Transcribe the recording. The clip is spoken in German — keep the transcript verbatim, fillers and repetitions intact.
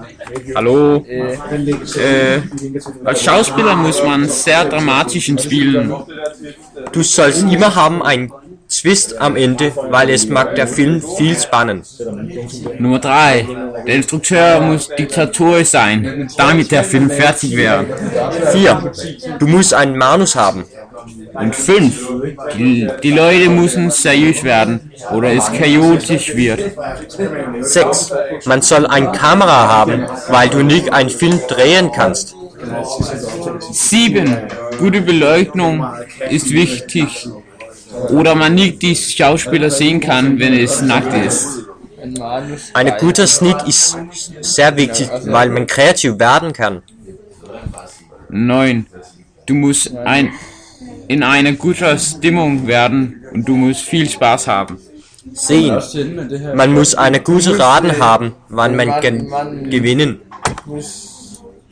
Hallo. Äh, als Schauspieler muss man sehr dramatisch spielen. Du sollst immer haben einen Twist am Ende, weil es macht der Film viel spannend. Nummer drei. Der Instrukteur muss Diktator sein, damit der Film fertig wäre. vier. Du musst einen Manus haben. Und fünf. Die, die Leute müssen seriös werden, oder es chaotisch wird. sechs. Man soll eine Kamera haben, weil du nicht einen Film drehen kannst. sieben. Gute Beleuchtung ist wichtig. Oder man nicht die Schauspieler sehen kann, wenn es nackt ist. Ein guter Schnitt ist sehr wichtig, weil man kreativ werden kann. neun. Du musst ein, in einer guten Stimmung werden und du musst viel Spaß haben. zehn. Man muss eine gute Raten haben, wann man ge gewinnen.